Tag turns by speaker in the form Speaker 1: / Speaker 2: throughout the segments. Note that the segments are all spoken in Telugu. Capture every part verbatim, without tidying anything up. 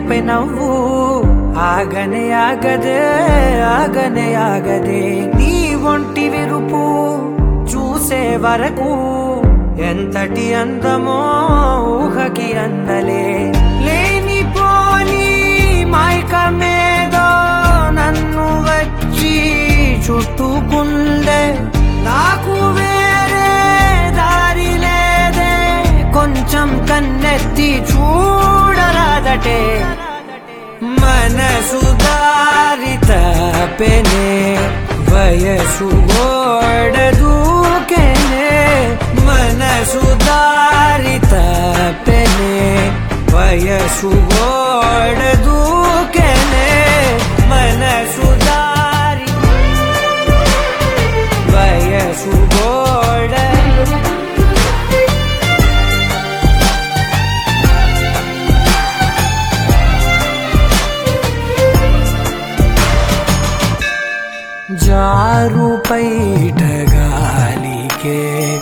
Speaker 1: పెదవిపై నవ్వు ఆగనే ఆగదే ఆగనే ఆగదే నీ ఒంటి విరుపు చూసే వరకు ఎంతటి అందమో ఊహకి అందలే లేనిపోని మైకమేదో నన్ను వచ్చి చుట్టుకుందే నాకు వేరే దారి లేదే కొంచెం కన్నెత్తి చూడరాదటే మనసు దారి తప్పెనే వయసు ఓడ దూకెనే మనసు దారి తప్పెనే వయసు ఓడ దూకెనే మనసు దారి వయసు ఓడ జారు పైట గాలికే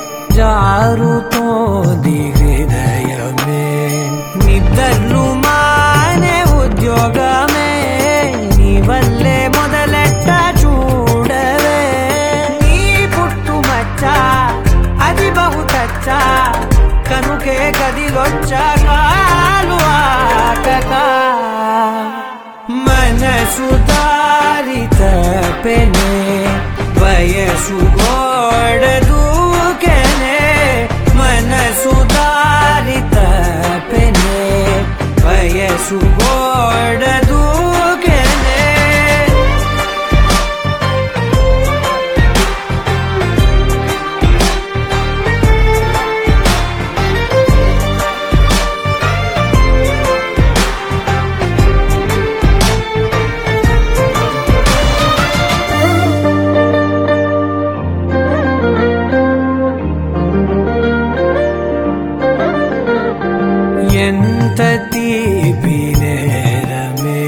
Speaker 1: జారుతోంది హృదయమే నిద్రలు మానే ఉద్యోగమే నీ వల్లే మొదలెట్ట చూడవే నీ పుట్టుమచ్చ అది బహుతచ్చ కనుకే గదిలొచ్చా కాలు ఆకక మనసు దారి తప్పెనే వయసు గోడ దూకెనే మనసు దారి తప్పెనే వయసు గోడ దూకెనే ఎంత తీపి నేరమే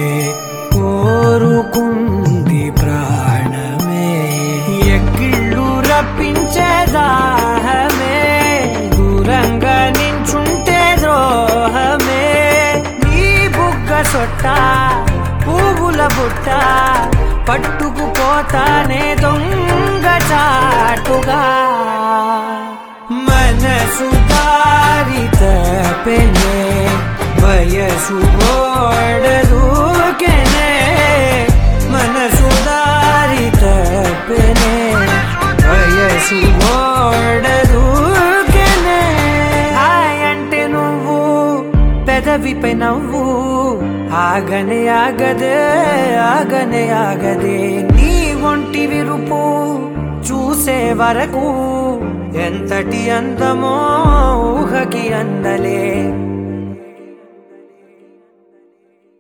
Speaker 1: కోరుకుంది ప్రాణమే ఎక్కిళ్ళు రప్పించే దాహమే దూరంగా నించుంటే ద్రోహమే నీ బుగ్గ సొట్ట పువ్వుల బుట్ట పట్టుకుపోతానే దొంగ చాటుగా మనసు దారి తప్పెనే వయసు ఓడ దూకెనే మనసు దారి తప్పెనే వయసు ఓడ దూకెనే హాయ్ అంటే నువ్వు పెదవిపై నవ్వు ఆగనే ఆగదే ఆగనే ఆగదే నీ ఒంటి విరుపు చూసే వరకు ఎంతటి అందమో ఊహకి అందలే